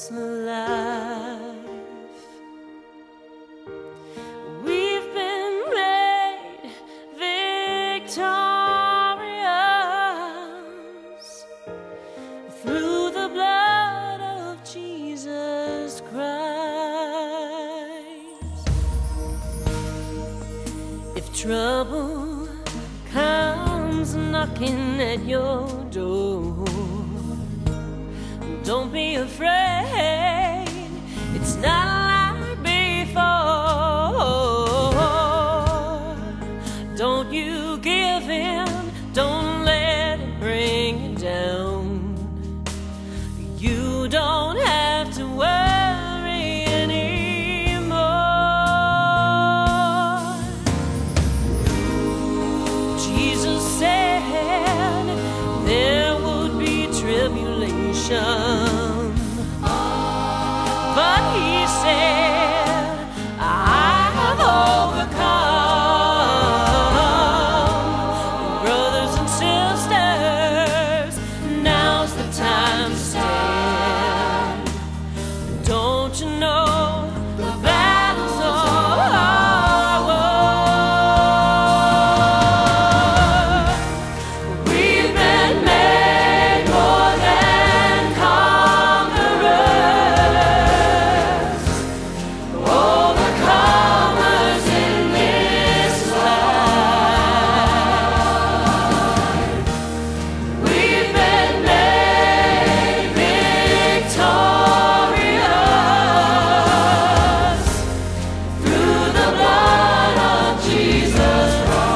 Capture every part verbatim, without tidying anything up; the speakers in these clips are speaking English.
this life. We've been made victorious through the blood of Jesus Christ. If trouble comes knocking at your door, don't be afraid, it's not like before. Don't you give in, don't let it bring you down. You don't have to worry anymore. Jesus said there would be tribulation, but he said, I have overcome. Brothers and sisters, now's the time to stand. Don't you know the battle's over? We've been made more than conquerors, overcomers in this life. We've been made victorious through the blood of Jesus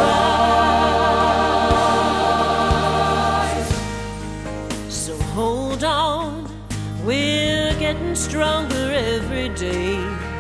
Christ. So hold on, we're getting stronger every day.